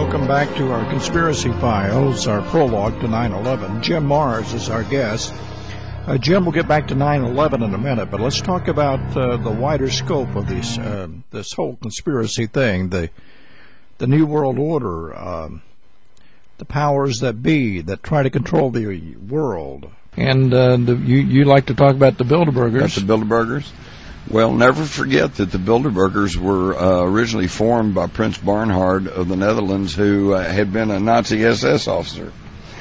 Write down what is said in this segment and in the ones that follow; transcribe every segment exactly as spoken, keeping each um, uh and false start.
Welcome back to our Conspiracy Files, our prologue to nine eleven. Jim Marrs is our guest. Uh, Jim, we'll get back to nine eleven in a minute, but let's talk about uh, the wider scope of this uh, this whole conspiracy thing, the the New World Order, um, the powers that be that try to control the world. And uh, the, you, you like to talk about the Bilderbergers. About the Bilderbergers? Well, never forget that the Bilderbergers were uh, originally formed by Prince Bernhard of the Netherlands, who uh, had been a Nazi S S officer.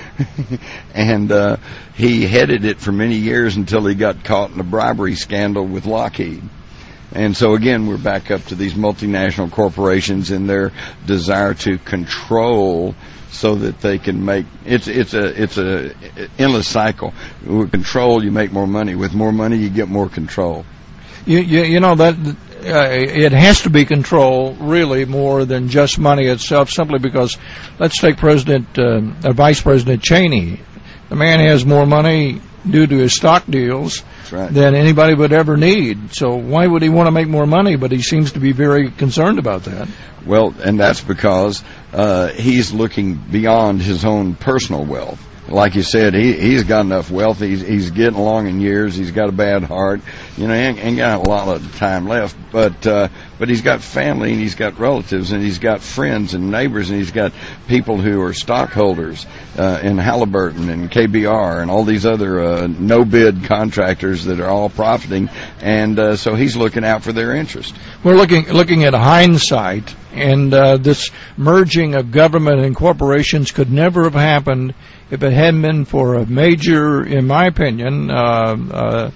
and uh, he headed it for many years until he got caught in a bribery scandal with Lockheed. And so, again, we're back up to these multinational corporations and their desire to control so that they can make it's it's a it's a endless cycle. With control, you make more money. With more money, you get more control. You, you, you know, that uh, it has to be control, really, more than just money itself, simply because, let's take President, uh, uh, Vice President Cheney. The man has more money due to his stock deals right. than anybody would ever need. So why would he want to make more money? But he seems to be very concerned about that. Well, and that's because uh, he's looking beyond his own personal wealth. Like you said, he, he's got enough wealth. He's, he's getting along in years. He's got a bad heart. You know, he ain't, ain't got a lot of time left. But uh, but he's got family, and he's got relatives, and he's got friends and neighbors, and he's got people who are stockholders uh, in Halliburton and K B R and all these other uh, no-bid contractors that are all profiting. And uh, so he's looking out for their interest. We're looking looking at hindsight, and uh, this merging of government and corporations could never have happened if it hadn't been for a major, in my opinion, uh, uh,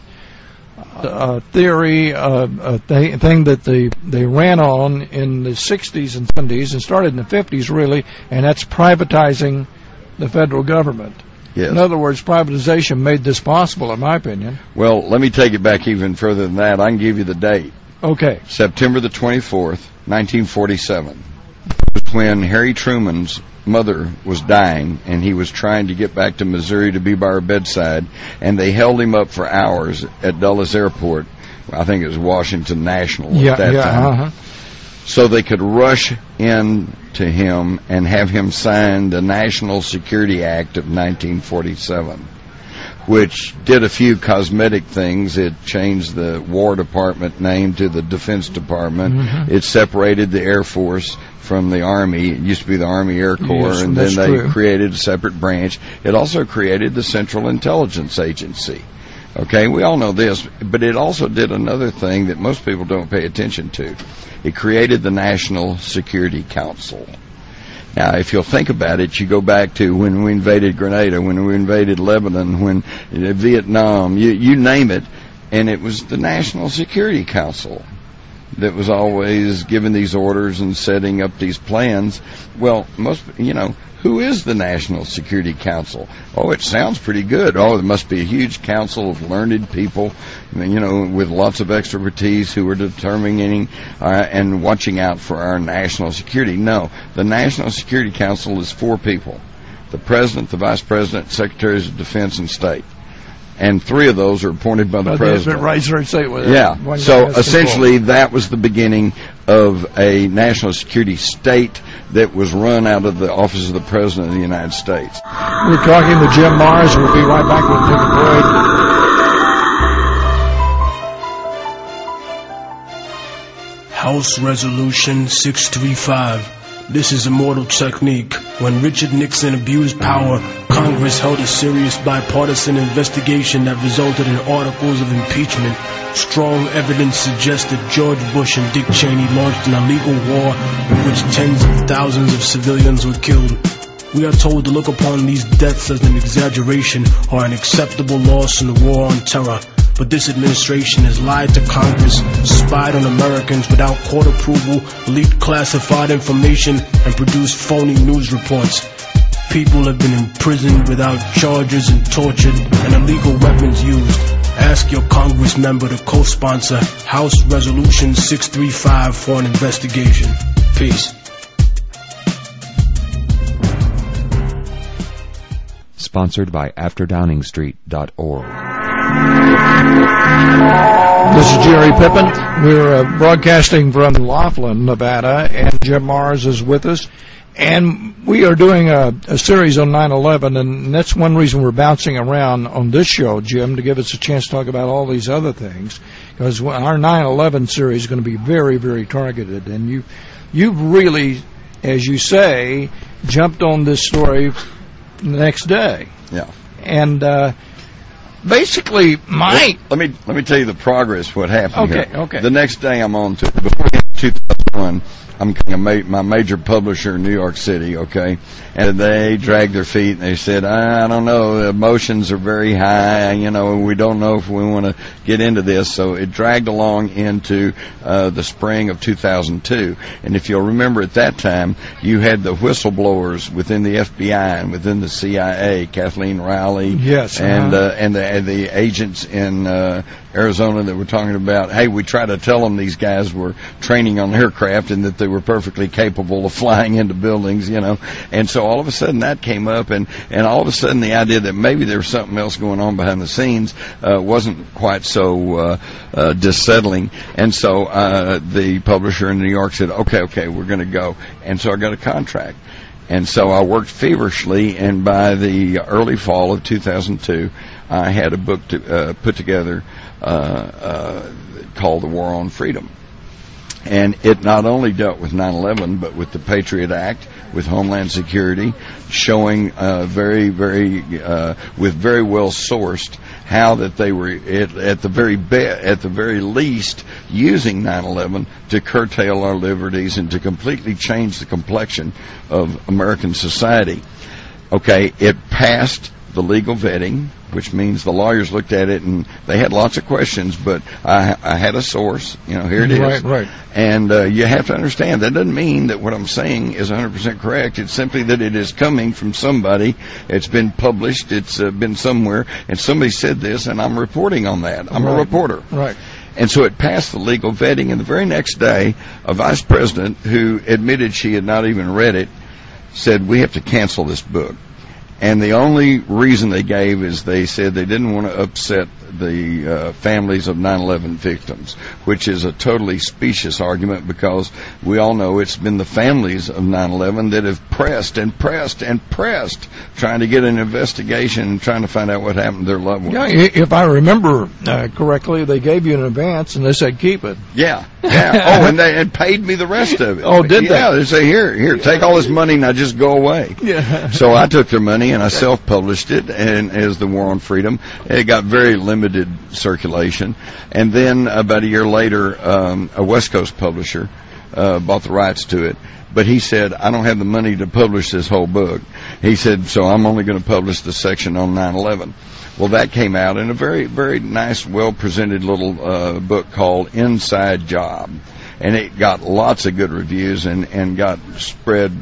uh, theory, uh, a th- thing that they, they ran on in the sixties and seventies and started in the fifties, really, and that's privatizing the federal government. Yes. In other words, privatization made this possible, in my opinion. Well, let me take it back even further than that. I can give you the date. Okay. September the twenty-fourth, nineteen forty-seven. When Harry Truman's mother was dying, and he was trying to get back to Missouri to be by her bedside, and they held him up for hours at Dulles Airport. I think it was Washington National yeah, at that yeah, time. Uh-huh. So they could rush in to him and have him sign the National Security Act of nineteen forty-seven, which did a few cosmetic things. It changed the War Department name to the Defense Department. Mm-hmm. It separated the Air Force from the Army. It used to be the Army Air Corps, yes, and then they true. created a separate branch. It also created the Central Intelligence Agency. Okay, we all know this, but it also did another thing that most people don't pay attention to. It created the National Security Council. Now, if you'll think about it, you go back to when we invaded Grenada, when we invaded Lebanon, when uh, Vietnam, you, you name it, and it was the National Security Council that was always giving these orders and setting up these plans. Well, most, you know, who is the National Security Council? Oh, it sounds pretty good. Oh, there must be a huge council of learned people, you know, with lots of expertise who are determining uh, and watching out for our national security. No, the National Security Council is four people: the President, the Vice President, Secretaries of Defense, and State. And three of those are appointed by the oh, president. Right, right, say it yeah. So essentially, that was the beginning of a national security state that was run out of the office of the President of the United States. We're talking to Jim Marrs. We'll be right back. We'll take a break. House Resolution six thirty-five. This is a mortal technique. When Richard Nixon abused power, Congress held a serious bipartisan investigation that resulted in articles of impeachment. Strong evidence suggested George Bush and Dick Cheney launched an illegal war in which tens of thousands of civilians were killed. We are told to look upon these deaths as an exaggeration or an acceptable loss in the war on terror. But this administration has lied to Congress, spied on Americans without court approval, leaked classified information, and produced phony news reports. People have been imprisoned without charges and tortured, and illegal weapons used. Ask your Congress member to co-sponsor House Resolution six thirty-five for an investigation. Peace. Sponsored by after downing street dot org. This is Jerry Pippin. We're uh, broadcasting from Laughlin, Nevada, and Jim Marrs is with us. And we are doing a, a series on nine eleven, and that's one reason we're bouncing around on this show, Jim, to give us a chance to talk about all these other things, because our nine eleven series is going to be very, very targeted. And you, you've really, as you say, jumped on this story the next day. Yeah. And uh, basically, my... Well, let me let me tell you the progress, what happened okay, here. Okay, The next day I'm on to, before two thousand one, I'm a ma- my major publisher in New York City, okay? And they dragged their feet and they said, I don't know, the emotions are very high, you know, we don't know if we want to get into this. So it dragged along into uh, the spring of two thousand two. And if you'll remember at that time, you had the whistleblowers within the F B I and within the C I A, Kathleen Riley. Yes. And, uh-huh. uh, and, the, and the agents in uh, Arizona that were talking about, hey, we tried to tell them these guys were training on aircraft and that they were perfectly capable of flying into buildings, you know. And so all of a sudden that came up, and, and all of a sudden the idea that maybe there was something else going on behind the scenes uh, wasn't quite so uh, uh, dissettling. And so uh, the publisher in New York said, okay, okay, we're going to go. And so I got a contract. And so I worked feverishly, and by the early fall of two thousand two, I had a book to, uh, put together uh, uh, called The War on Freedom. And it not only dealt with nine eleven, but with the Patriot Act, with Homeland Security, showing uh, very, very, uh, with very well sourced how that they were at, at the very be- at the very least using nine eleven to curtail our liberties and to completely change the complexion of American society. Okay, it passed the legal vetting, which means the lawyers looked at it and they had lots of questions, but I, I had a source. You know, here it is. Right, right. And uh, you have to understand, that doesn't mean that what I'm saying is one hundred percent correct. It's simply that it is coming from somebody. It's been published. It's uh, been somewhere. And somebody said this, and I'm reporting on that. I'm right. a reporter. Right. And so it passed the legal vetting. And the very next day, a vice president who admitted she had not even read it said, we have to cancel this book. And the only reason they gave is they said they didn't want to upset the uh, families of nine eleven victims, which is a totally specious argument, because we all know it's been the families of nine eleven that have pressed and pressed and pressed trying to get an investigation and trying to find out what happened to their loved ones. Yeah, if I remember uh, correctly, they gave you an advance and they said keep it. Yeah, yeah. Oh, and they had paid me the rest of it. Oh, did they? Yeah, they say, here, here, take all this money, now just go away. Yeah. So I took their money and I self-published it, and as The War on Freedom. It got very limited circulation. And then about a year later, um, a West Coast publisher uh, bought the rights to it. But he said, I don't have the money to publish this whole book. He said, so I'm only going to publish the section on nine eleven. Well, that came out in a very, very nice, well-presented little uh, book called Inside Job. And it got lots of good reviews and, and got spread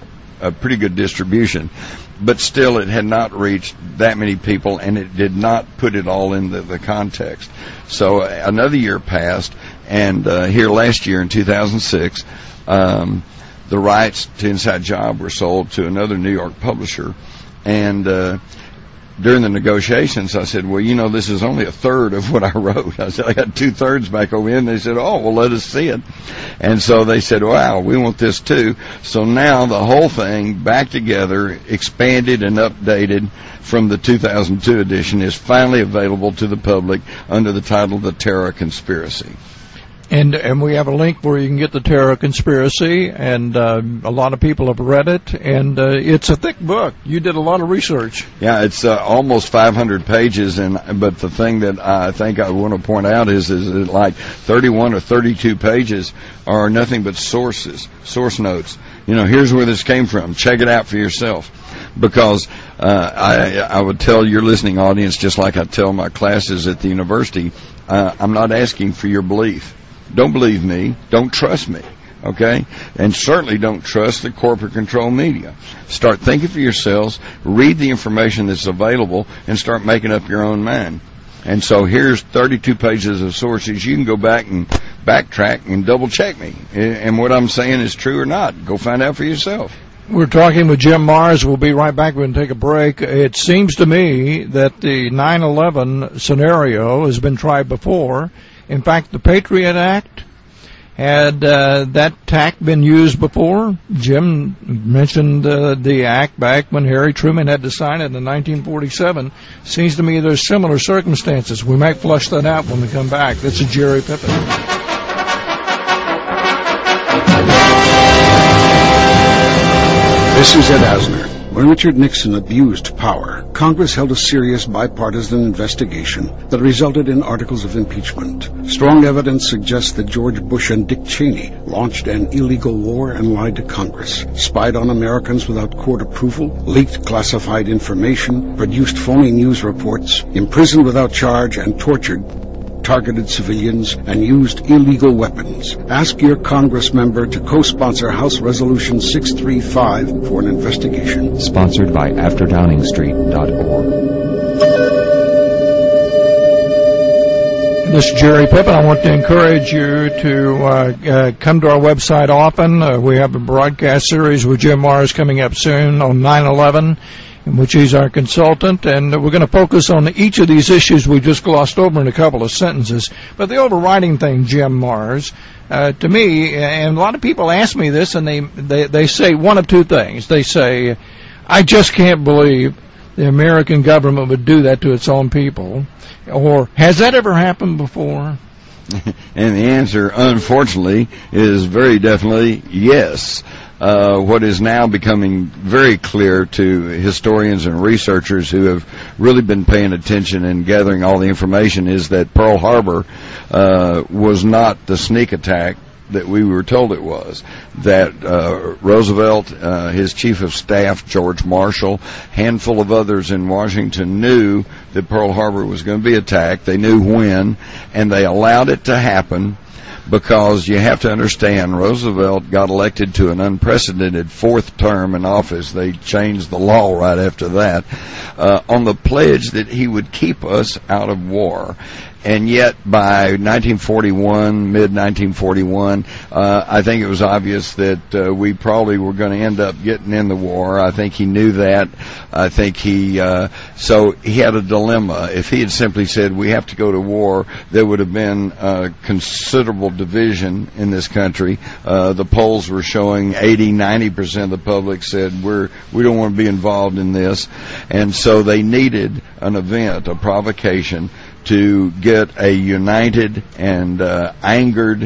a pretty good distribution. But still, it had not reached that many people, and it did not put it all in the, the context. So uh, another year passed, and uh, here last year in two thousand six, um, the rights to Inside Job were sold to another New York publisher. And uh, during the negotiations, I said, well, you know, this is only a third of what I wrote. I said, I got two-thirds back over here. And they said, oh, well, let us see it. And so they said, wow, we want this too. So now the whole thing, back together, expanded and updated from the two thousand two edition, is finally available to the public under the title The Terror Conspiracy. And and we have a link where you can get The Terror Conspiracy, and uh, a lot of people have read it, and uh, it's a thick book. You did a lot of research. Yeah, it's uh, almost five hundred pages, and but the thing that I think I want to point out is, is that like thirty-one or thirty-two pages are nothing but sources, source notes. You know, here's where this came from. Check it out for yourself. Because uh, I, I would tell your listening audience, just like I tell my classes at the university, uh, I'm not asking for your belief. Don't believe me. Don't trust me. Okay? And certainly don't trust the corporate control media. Start thinking for yourselves, read the information that's available, and start making up your own mind. And so here's thirty-two pages of sources. You can go back and backtrack and double check me. And what I'm saying is true or not. Go find out for yourself. We're talking with Jim Marrs. We'll be right back. We're going to take a break. It seems to me that the nine eleven scenario has been tried before. In fact, the Patriot Act Had uh, that tack been used before? Jim mentioned uh, the act back when Harry Truman had to sign it in nineteen forty-seven. Seems to me there's similar circumstances. We might flush that out when we come back. This is Jerry Pippin. This is Ed Asner. When Richard Nixon abused power, Congress held a serious bipartisan investigation that resulted in articles of impeachment. Strong evidence suggests that George Bush and Dick Cheney launched an illegal war and lied to Congress, spied on Americans without court approval, leaked classified information, produced phony news reports, imprisoned without charge, and tortured targeted civilians, and used illegal weapons. Ask your Congress member to co-sponsor House Resolution six thirty-five for an investigation. Sponsored by after downing street dot org. This is Jerry Pippin. I want to encourage you to uh, uh, come to our website often. Uh, we have a broadcast series with Jim Marrs coming up soon on nine eleven. In which he's our consultant, and we're going to focus on each of these issues we just glossed over in a couple of sentences. But the overriding thing, Jim Marrs, uh, to me, and a lot of people ask me this, and they, they, they say one of two things. They say, I just can't believe the American government would do that to its own people. Or, has that ever happened before? And the answer, unfortunately, is very definitely yes. Uh, what is now becoming very clear to historians and researchers who have really been paying attention and gathering all the information is that Pearl Harbor uh, was not the sneak attack that we were told it was. That uh, Roosevelt, uh, his chief of staff, George Marshall, handful of others in Washington knew that Pearl Harbor was going to be attacked. They knew when, and they allowed it to happen. Because you have to understand, Roosevelt got elected to an unprecedented fourth term in office. They changed the law right after that, uh, on the pledge that he would keep us out of war. And yet, by nineteen forty-one, mid nineteen forty-one, uh, I think it was obvious that uh, we probably were going to end up getting in the war. I think he knew that. I think he, uh, so he had a dilemma. If he had simply said, we have to go to war, there would have been uh, considerable division in this country. Uh, the polls were showing eighty, ninety percent of the public said, we're, we don't want to be involved in this. And so they needed an event, a provocation, to get a united and uh, angered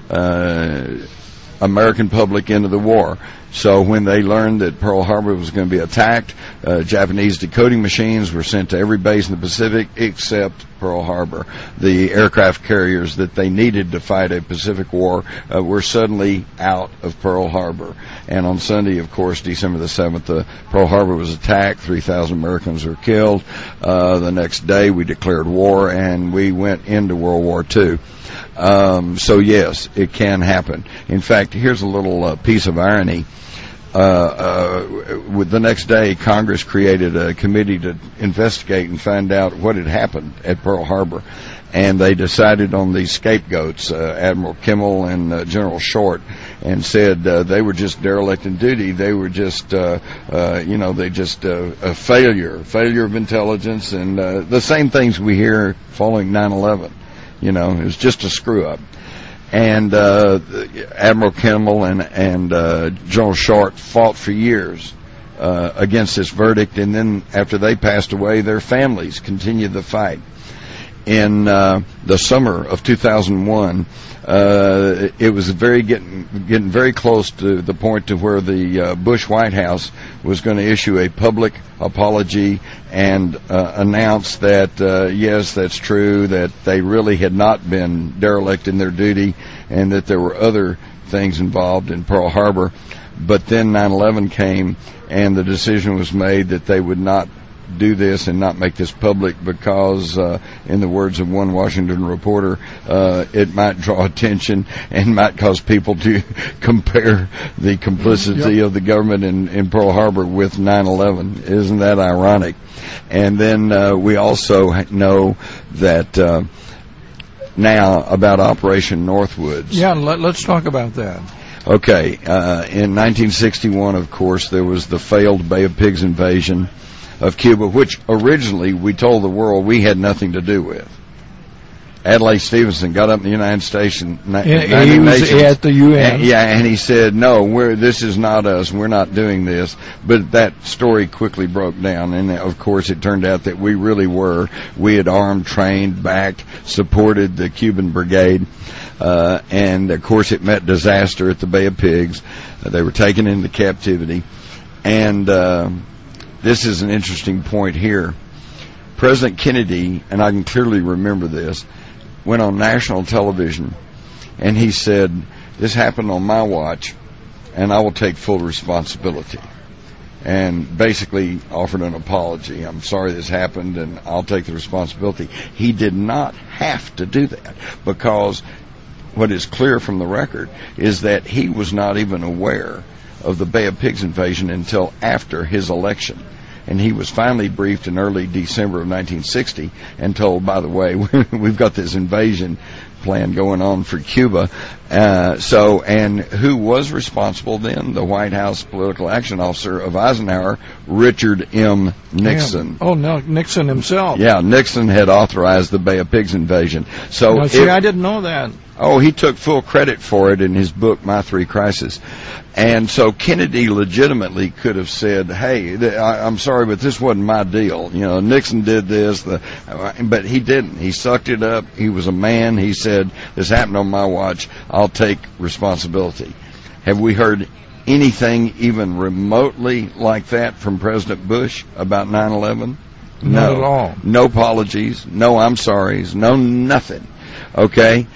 uh, American public into the war. So when they learned that Pearl Harbor was going to be attacked, uh, Japanese decoding machines were sent to every base in the Pacific except Pearl Harbor. The aircraft carriers that they needed to fight a Pacific war uh, were suddenly out of Pearl Harbor. And on Sunday, of course, December the seventh, uh, Pearl Harbor was attacked. three thousand Americans were killed. Uh, the next day, we declared war, and we went into World War Two. Um, so, yes, it can happen. In fact, here's a little uh, piece of irony. Uh, uh, with the next day, Congress created a committee to investigate and find out what had happened at Pearl Harbor. And they decided on these scapegoats, uh, Admiral Kimmel and uh, General Short, and said uh, they were just derelict in duty. They were just, uh, uh, you know, they just uh, a failure, failure of intelligence, and uh, the same things we hear following nine eleven. You know, it was just a screw up. And uh, Admiral Kimmel and, and uh, General Short fought for years uh, against this verdict, and then after they passed away, their families continued the fight. In uh, the summer of two thousand one, uh, it was very getting getting very close to the point to where the uh, Bush White House was going to issue a public apology and uh, announce that uh, yes, that's true, that they really had not been derelict in their duty, and that there were other things involved in Pearl Harbor. But then nine eleven came, and the decision was made that they would not do this and not make this public because, uh, in the words of one Washington reporter, uh, it might draw attention and might cause people to compare the complicity yep. of the government in, in Pearl Harbor with nine eleven. Isn't that ironic? And then uh, we also know that uh, now about Operation Northwoods. Yeah, let, let's talk about that. Okay. Uh, in nineteen sixty-one, of course, there was the failed Bay of Pigs invasion of Cuba, which originally we told the world we had nothing to do with. Adlai Stevenson got up in the United States. Na- And he was Nations, at the U N. and, yeah, and he said, "No, we're this is not us. We're not doing this." But that story quickly broke down, and of course, it turned out that we really were. We had armed, trained, backed, supported the Cuban brigade, uh, and of course, it met disaster at the Bay of Pigs. Uh, they were taken into captivity, and uh, this is an interesting point here. President Kennedy, and I can clearly remember this, went on national television, and he said, "This happened on my watch, and I will take full responsibility." And basically offered an apology. "I'm sorry this happened, and I'll take the responsibility." He did not have to do that, because what is clear from the record is that he was not even aware of the Bay of Pigs invasion until after his election. And he was finally briefed in early December of nineteen sixty and told, "By the way, we've got this invasion plan going on for Cuba." Uh, so, and who was responsible then? The White House political action officer of Eisenhower, Richard M. Nixon. Yeah. Oh, no, Nixon himself. Yeah, Nixon had authorized the Bay of Pigs invasion. So, now, see, it, I didn't know that. Oh, he took full credit for it in his book, My Three Crises. And so Kennedy legitimately could have said, "Hey, th- I, I'm sorry, but this wasn't my deal. You know, Nixon did this," the, but he didn't. He sucked it up. He was a man. He said, "This happened on my watch. I'll take responsibility." Have we heard anything even remotely like that from President Bush about nine eleven? Not No. at all. No apologies. No I'm sorries. No nothing. Okay?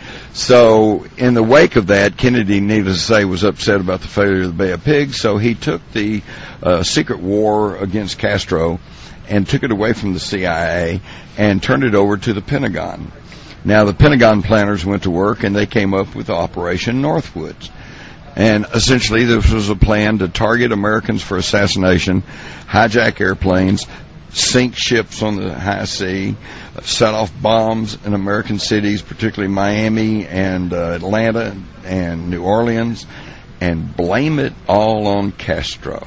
So, in the wake of that, Kennedy, needless to say, was upset about the failure of the Bay of Pigs, so he took the uh, secret war against Castro and took it away from the C I A and turned it over to the Pentagon. Now, the Pentagon planners went to work, and they came up with Operation Northwoods. And essentially, this was a plan to target Americans for assassination, hijack airplanes, sink ships on the high sea, set off bombs in American cities, particularly Miami and uh, Atlanta and New Orleans, and blame it all on Castro.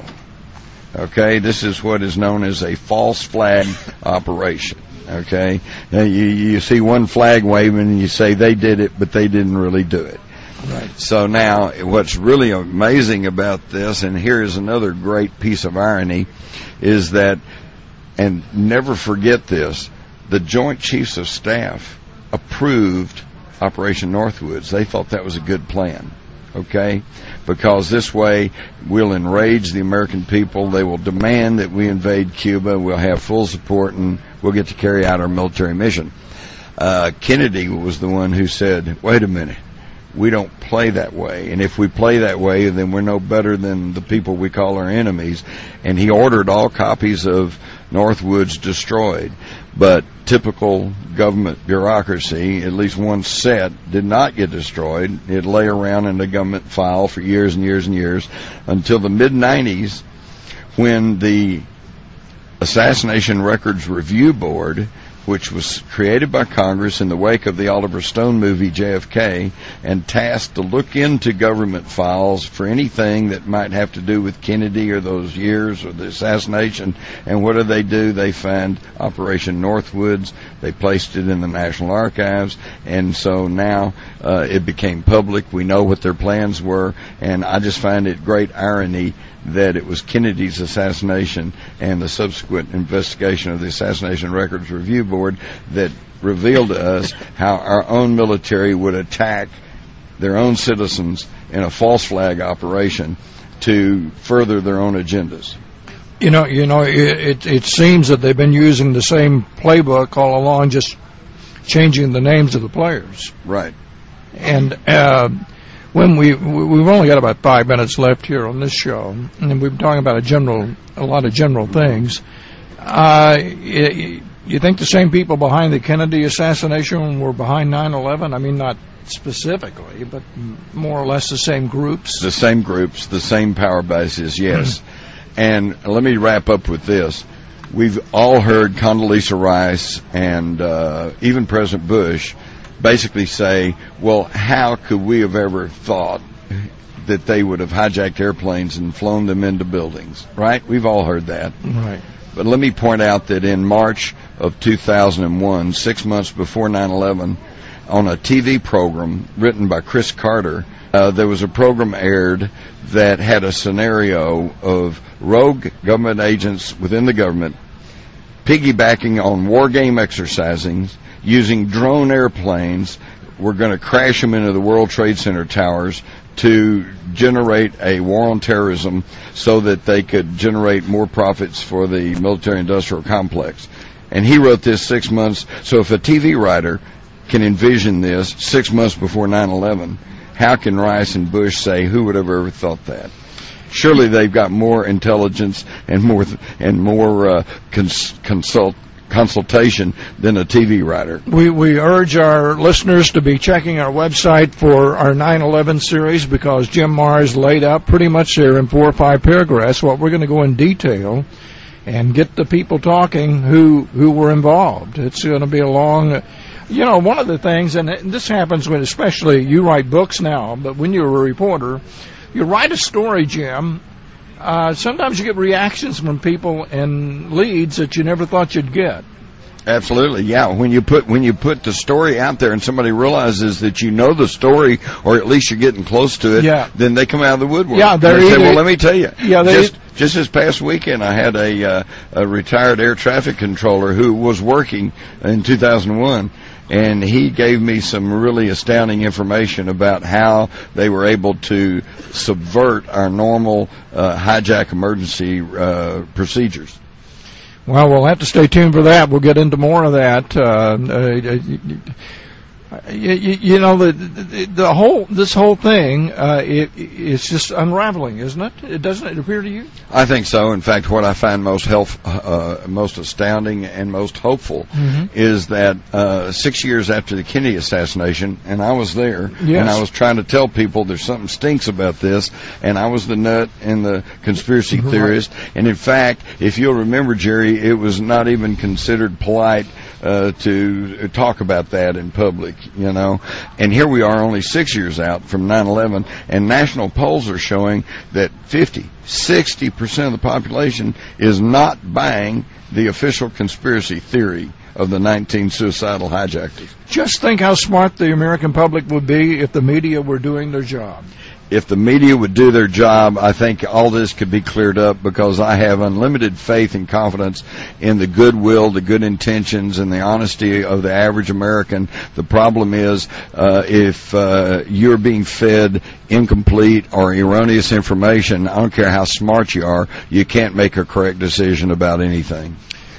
Okay, this is what is known as a false flag operation. Okay, now you, you see one flag waving and you say they did it, but they didn't really do it. Right. So now, what's really amazing about this, and here is another great piece of irony, is that, and never forget this, the Joint Chiefs of Staff approved Operation Northwoods. They thought that was a good plan, okay? Because this way we'll enrage the American people. They will demand that we invade Cuba. We'll have full support, and we'll get to carry out our military mission. Uh, Kennedy was the one who said, wait a minute, we don't play that way. And if we play that way, then we're no better than the people we call our enemies. And he ordered all copies of Northwoods destroyed. But typical government bureaucracy, at least one set, did not get destroyed. It lay around in the government file for years and years and years until the mid nineties, when the Assassination Records Review Board, which was created by Congress in the wake of the Oliver Stone movie J F K, and tasked to look into government files for anything that might have to do with Kennedy or those years or the assassination. And what do they do? They find Operation Northwoods. They placed it in the National Archives, and so now uh, it became public. We know what their plans were, and I just find it great irony that it was Kennedy's assassination and the subsequent investigation of the Assassination Records Review Board that revealed to us how our own military would attack their own citizens in a false flag operation to further their own agendas. You know, you know, it, it, it seems that they've been using the same playbook all along, just changing the names of the players. Right. And uh, when we we've only got about five minutes left here on this show, and we've been talking about a general, a lot of general things. Uh, it, you think the same people behind the Kennedy assassination were behind nine eleven? I mean, not specifically, but more or less the same groups? The same groups, the same power bases, yes. And let me wrap up with this. We've all heard Condoleezza Rice and uh, even President Bush basically say, well, how could we have ever thought that they would have hijacked airplanes and flown them into buildings, right? We've all heard that. Right. But let me point out that in March of two thousand one, six months before nine eleven, on a T V program written by Chris Carter. Uh, there was a program aired that had a scenario of rogue government agents within the government piggybacking on war game exercising, using drone airplanes. We're going to crash them into the World Trade Center towers to generate a war on terrorism so that they could generate more profits for the military-industrial complex. And he wrote this six months. So if a T V writer can envision this six months before nine eleven, how can Rice and Bush say, who would have ever thought that? Surely they've got more intelligence and more and more uh, cons- consult consultation than a T V writer. We we urge our listeners to be checking our website for our nine eleven series, because Jim Marrs laid out pretty much there in four or five paragraphs what we're going to go in detail and get the people talking who who were involved. It's going to be a long. You know, one of the things, and this happens when, especially you write books now, but when you're a reporter, you write a story, Jim. Uh, sometimes you get reactions from people and leads that you never thought you'd get. Absolutely, yeah. When you put when you put the story out there and somebody realizes that you know the story, or at least you're getting close to it, yeah. then they come out of the woodwork. Yeah, they're they say, either, well, let me tell you. Yeah, they, just just this past weekend, I had a, uh, a retired air traffic controller who was working in two thousand one. And he gave me some really astounding information about how they were able to subvert our normal uh, hijack emergency uh, procedures. Well, we'll have to stay tuned for that. We'll get into more of that. Uh, uh, you, you know, the, the the whole this whole thing, uh, it it's just unraveling, isn't it? It doesn't it appear to you? I think so. In fact, what I find most help, uh, most astounding and most hopeful mm-hmm. is that uh, six years after the Kennedy assassination, and I was there, yes. and I was trying to tell people there's something stinks about this, and I was the nut and the conspiracy right. theorist. And in fact, if you'll remember, Jerry, it was not even considered polite uh, to talk about that in public. You know, and here we are only six years out from nine eleven, and national polls are showing that fifty, sixty percent of the population is not buying the official conspiracy theory of the nineteen suicidal hijackers. Just think how smart the American public would be if the media were doing their job. If the media would do their job, I think all this could be cleared up, because I have unlimited faith and confidence in the goodwill, the good intentions, and the honesty of the average American. The problem is, uh, if uh, you're being fed incomplete or erroneous information, I don't care how smart you are, you can't make a correct decision about anything.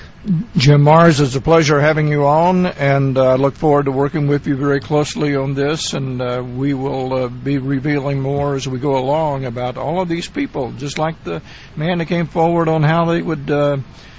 Jim Marrs, it's a pleasure having you on, and I uh, look forward to working with you very closely on this, and uh, we will uh, be revealing more as we go along about all of these people, just like the man that came forward on how they would, uh,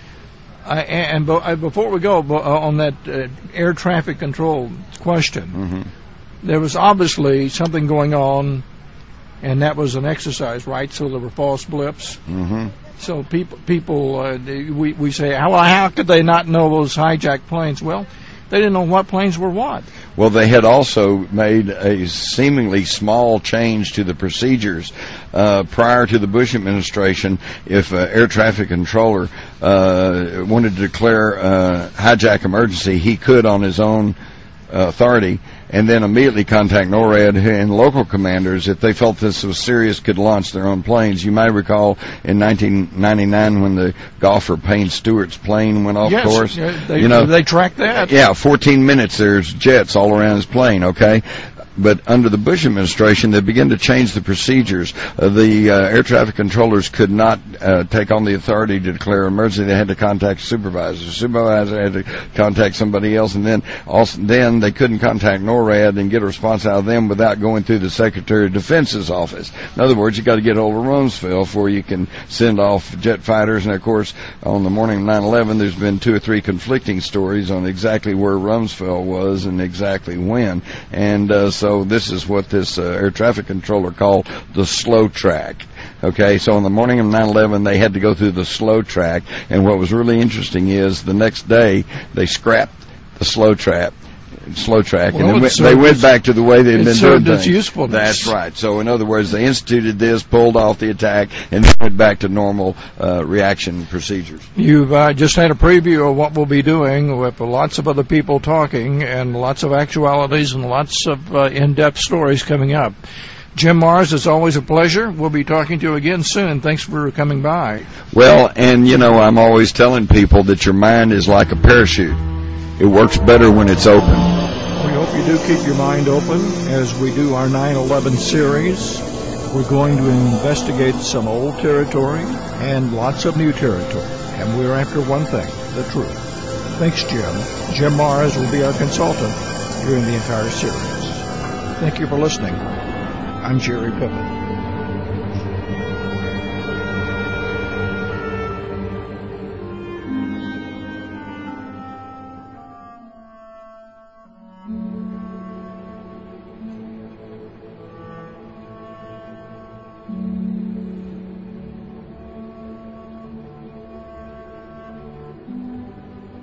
I, and bo- before we go bo- on that uh, air traffic control question, mm-hmm. there was obviously something going on, and that was an exercise, right? So there were false blips. Mm-hmm. So people, people, uh, we we say, how how could they not know those hijacked planes? Well, they didn't know what planes were what. Well, they had also made a seemingly small change to the procedures uh, prior to the Bush administration. If an air traffic controller uh, wanted to declare uh, hijack emergency, he could on his own uh, authority, and then immediately contact NORAD and local commanders if they felt this was serious, could launch their own planes. You might recall in nineteen ninety-nine when the golfer Payne Stewart's plane went off yes, course. Yeah, they, you know, they tracked that. Yeah, fourteen minutes there's jets all around his plane, okay? But under the Bush administration, they began to change the procedures. Uh, the uh, air traffic controllers could not uh, take on the authority to declare an emergency. They had to contact supervisors. The supervisor had to contact somebody else, and then also, then they couldn't contact NORAD and get a response out of them without going through the Secretary of Defense's office. In other words, you got to get hold of Rumsfeld before you can send off jet fighters. And of course, on the morning of nine eleven, there's been two or three conflicting stories on exactly where Rumsfeld was and exactly when. And uh, so So this is what this uh, air traffic controller called the slow track. Okay, so on the morning of nine eleven, they had to go through the slow track. And what was really interesting is the next day, they scrapped the slow track. slow track, Well, and then went, served they went its- back to the way they'd it been served doing its things. usefulness. That's right. So, in other words, they instituted this, pulled off the attack, and then went back to normal uh, reaction procedures. You've uh, just had a preview of what we'll be doing with lots of other people talking and lots of actualities and lots of uh, in-depth stories coming up. Jim Marrs, it's always a pleasure. We'll be talking to you again soon. Thanks for coming by. Well, and you know, I'm always telling people that your mind is like a parachute. It works better when it's open. We hope you do keep your mind open as we do our nine eleven series. We're going to investigate some old territory and lots of new territory. And we're after one thing, the truth. Thanks, Jim. Jim Marrs will be our consultant during the entire series. Thank you for listening. I'm Jerry Piven.